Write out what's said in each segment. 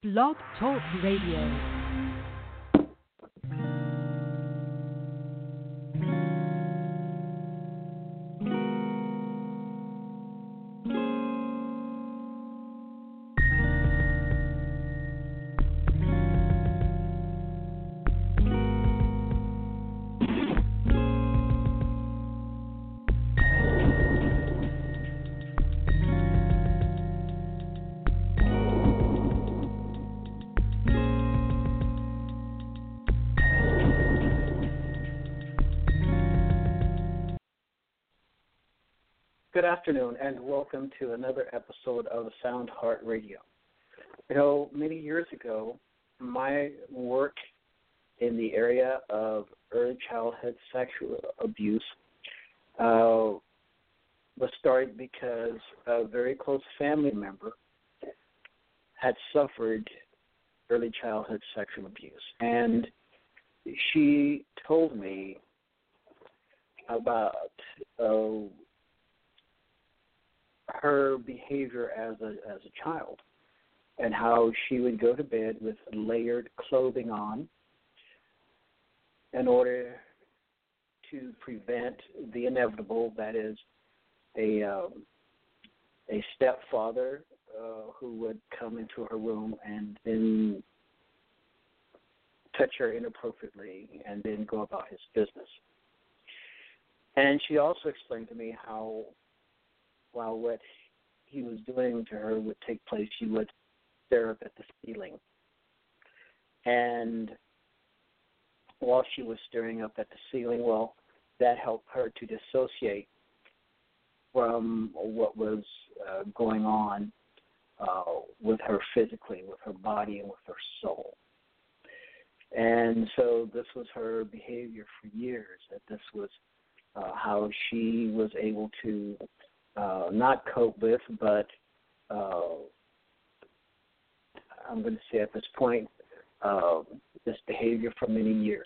Blog Talk Radio. Good afternoon, and welcome to another episode of Sound Heart Radio. You know, many years ago, my work in the area of early childhood sexual abuse was started because a very close family member had suffered early childhood sexual abuse. And she told me about her behavior as a child, and how she would go to bed with layered clothing on in order to prevent the inevitable, that is, a stepfather who would come into her room and then touch her inappropriately and then go about his business. And she also explained to me how, while what he was doing to her would take place, she would stare up at the ceiling. And while she was staring up at the ceiling, well, that helped her to dissociate from what was going on with her physically, with her body, and with her soul. And so this was her behavior for years, that this was how she was able to not cope with, but I'm going to say at this point, this behavior for many years.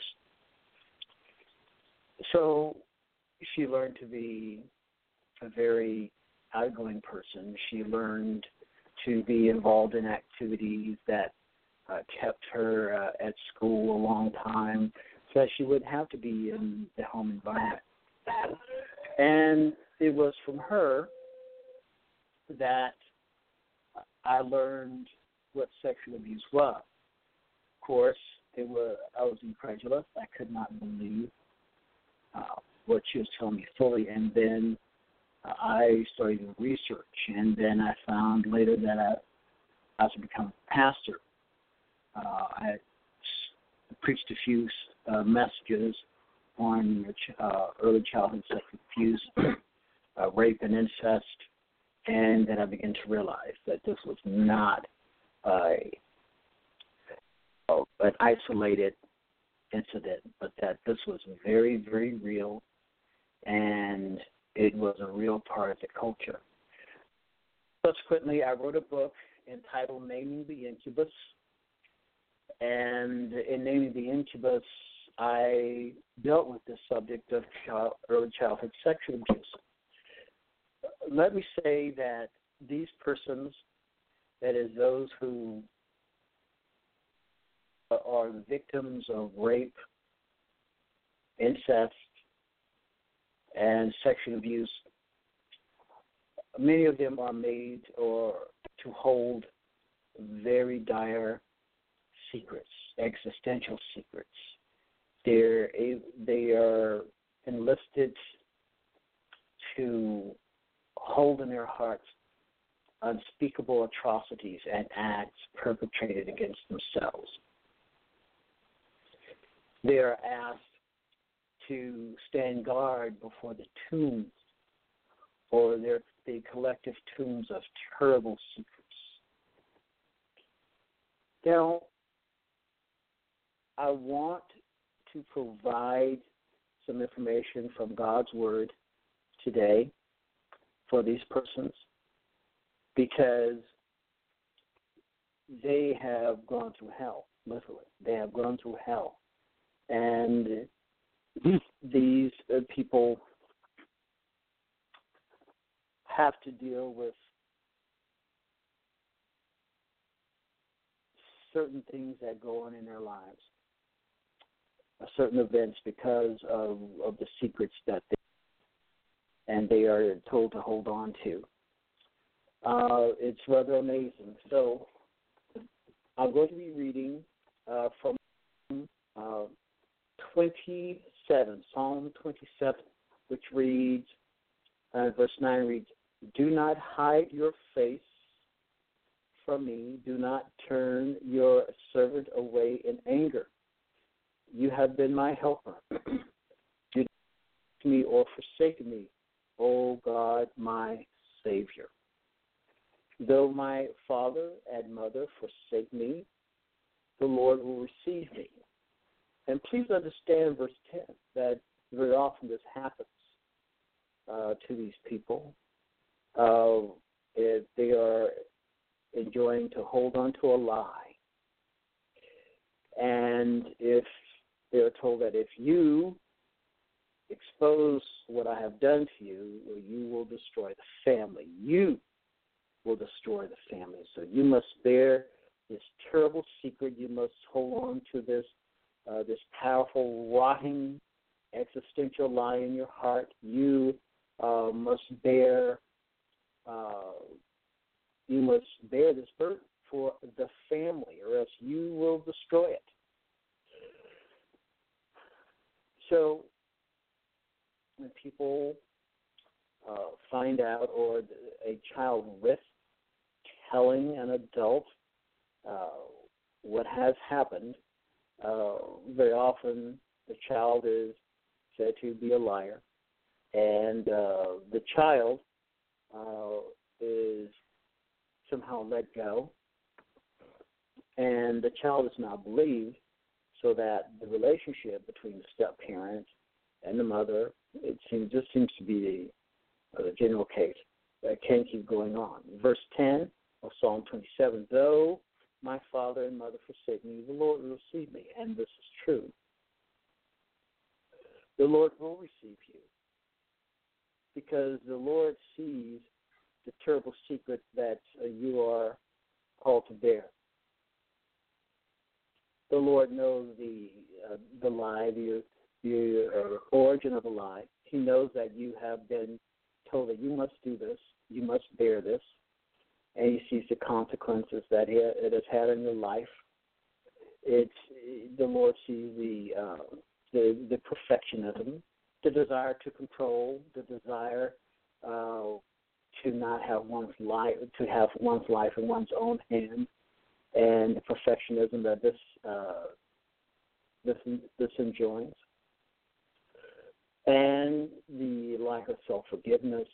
So she learned to be a very outgoing person. She learned to be involved in activities that kept her at school a long time, so that she wouldn't have to be in the home environment. And it was from her that I learned what sexual abuse was. Of course, I was incredulous. I could not believe what she was telling me fully. And then I started to research, and then I found later that I was to become a pastor. I preached a few messages on early childhood sexual abuse, rape and incest, and then I began to realize that this was not an isolated incident, but that this was very, very real, and it was a real part of the culture. Subsequently, I wrote a book entitled Naming the Incubus, and in Naming the Incubus, I dealt with the subject of early childhood sexual abuse. Let me say that these persons, that is those who are victims of rape, incest, and sexual abuse, many of them are made or to hold very dire secrets, existential secrets. They are enlisted to hold in their hearts unspeakable atrocities and acts perpetrated against themselves. They are asked to stand guard before the tombs, or the collective tombs of terrible secrets. Now, I want to provide some information from God's Word today for these persons, because they have gone through hell, literally. They have gone through hell. And these people have to deal with certain things that go on in their lives, certain events because of the secrets that they are told to hold on to. It's rather amazing. So I'm going to be reading from 27, Psalm 27, which reads, verse 9 reads, "Do not hide your face from me. Do not turn your servant away in anger. You have been my helper. Do not forsake me or forsake me, O God, my Savior. Though my father and mother forsake me, the Lord will receive me." And please understand verse 10, that very often this happens to these people. If they are enjoying to hold on to a lie. And if they're told that if you expose what I have done to you, you will destroy the family. You will destroy the family. So you must bear this terrible secret. You must hold on to this powerful, rotting, existential lie in your heart. You must bear this burden for the family, or else you will destroy it. So when people find out, or a child risks telling an adult what has happened, very often the child is said to be a liar, and the child is somehow let go, and the child is not believed, so that the relationship between the step-parent and the mother, this seems to be the general case, that can keep going on. Verse 10 of Psalm 27, "Though my father and mother forsake me, the Lord will receive me." And this is true. The Lord will receive you, because the Lord sees the terrible secret that you are called to bear. The Lord knows the lie, the origin of the lie. He knows that you have been told that you must do this, you must bear this, and He sees the consequences that it has had in your life. The Lord sees the perfectionism, the desire to control, the desire to not have one's life, to have one's life in one's own hands, and the perfectionism that this enjoins, and the lack of self-forgiveness,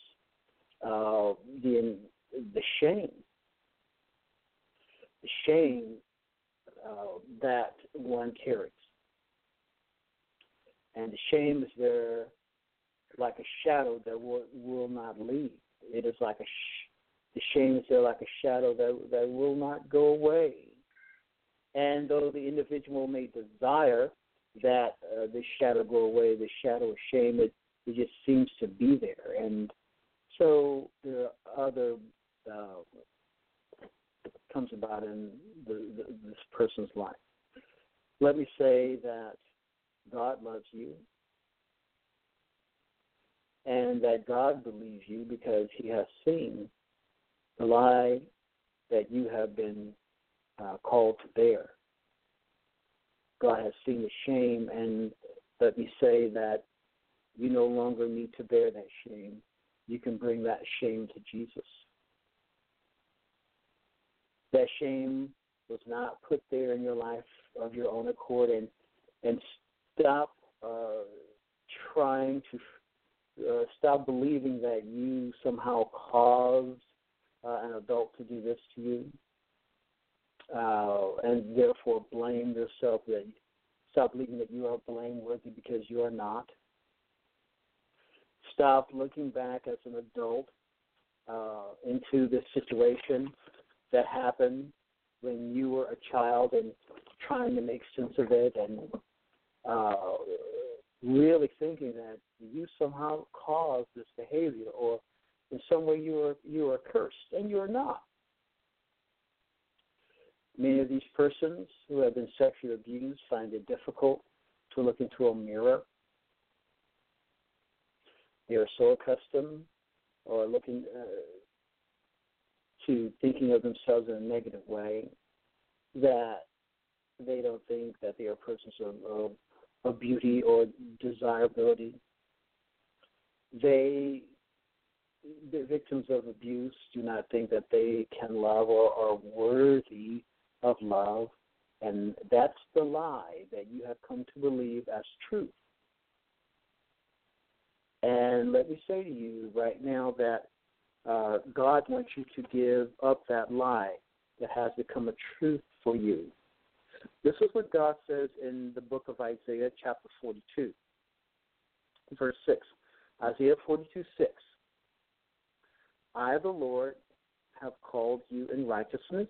the shame that one carries. And the shame is there like a shadow that will not leave. It is like the shame is there like a shadow that will not go away. And though the individual may desire that the shadow go away, the shadow of shame, it just seems to be there. And so there are other comes about in this person's life. Let me say that God loves you, and that God believes you because He has seen the lie that you have been called to bear. God has seen the shame, and let me say that you no longer need to bear that shame. You can bring that shame to Jesus. That shame was not put there in your life of your own accord, and stop trying to stop believing that you somehow caused an adult to do this to you, and therefore blame yourself. Stop believing that you are blameworthy, because you are not. Stop looking back as an adult into this situation that happened when you were a child, and trying to make sense of it, and really thinking that you somehow caused this behavior, or in some way you are cursed, and you are not. Many of these persons who have been sexually abused find it difficult to look into a mirror. They are so accustomed or looking to thinking of themselves in a negative way that they don't think that they are persons of beauty or desirability. The victims of abuse do not think that they can love or are worthy of love, and that's the lie that you have come to believe as truth. And let me say to you right now that God wants you to give up that lie that has become a truth for you. This is what God says in the book of Isaiah, chapter 42, verse 6. Isaiah 42:6. I, the Lord, have called you in righteousness.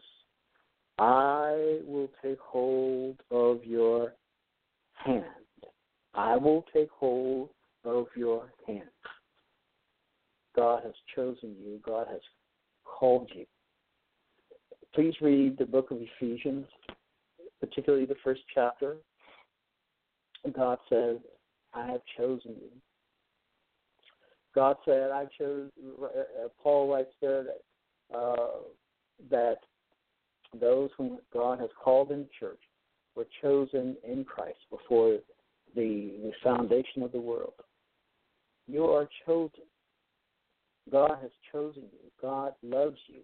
I will take hold of your hand. I will take hold of your hand. God has chosen you. God has called you. Please read the book of Ephesians, particularly the first chapter. God says, I have chosen you. God said, I chose, Paul writes there that those whom God has called in the church were chosen in Christ before the foundation of the world. You are chosen. God has chosen you. God loves you.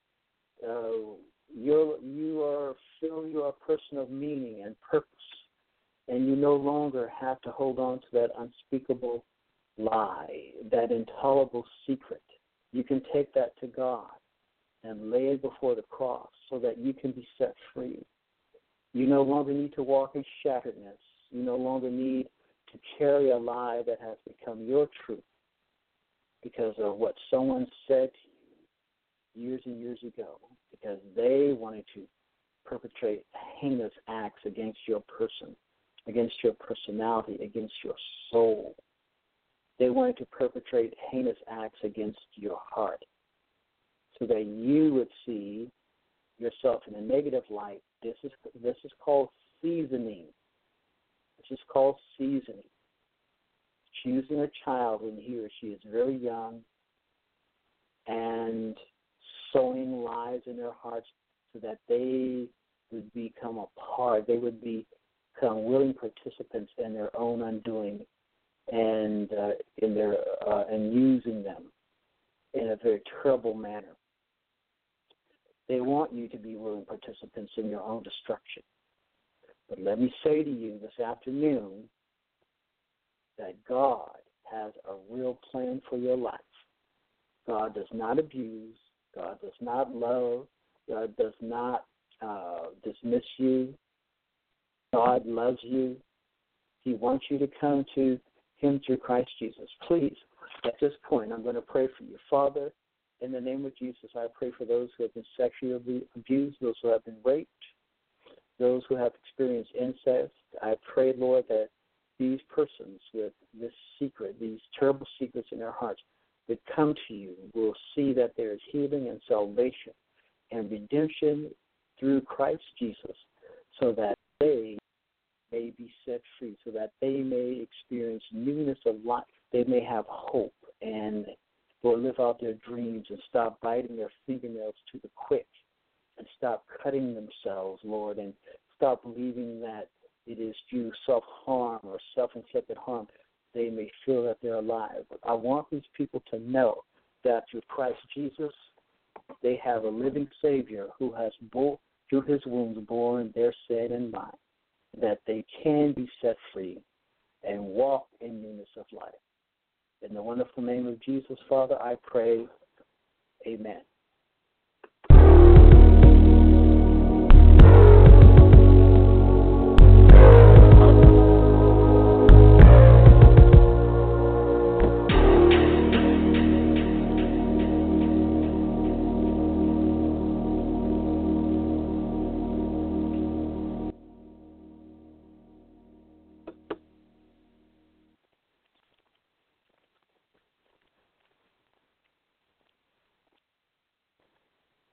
You are a person of meaning and purpose, and you no longer have to hold on to that unspeakable lie, that intolerable secret. You can take that to God and lay it before the cross so that you can be set free. You no longer need to walk in shatteredness. You no longer need to carry a lie that has become your truth because of what someone said to you years and years ago, because they wanted to perpetrate heinous acts against your person, against your personality, against your soul. They wanted to perpetrate heinous acts against your heart so that you would see yourself in a negative light. This is called seasoning. This is called seasoning. Choosing a child when he or she is very young and sowing lies in their hearts so that they would become a part, they would become willing participants in their own undoing and and using them in a very terrible manner. They want you to be willing participants in your own destruction. But let me say to you this afternoon that God has a real plan for your life. God does not abuse. God does not love. God does not dismiss you. God loves you. He wants you to come to Him through Christ Jesus. Please, at this point, I'm going to pray for you. Father, in the name of Jesus, I pray for those who have been sexually abused, those who have been raped, those who have experienced incest. I pray, Lord, that these persons with this secret, these terrible secrets in their hearts, that come to you will see that there is healing and salvation and redemption through Christ Jesus, so that they may be set free, so that they may experience newness of life. They may have hope and will live out their dreams and stop biting their fingernails to the quick and stop cutting themselves, Lord, and stop believing that it is through self-harm or self-inflicted harm they may feel that they're alive. But I want these people to know that through Christ Jesus, they have a living Savior who has, through His wounds, borne their sin and mine, that they can be set free and walk in newness of life. In the wonderful name of Jesus, Father, I pray, amen.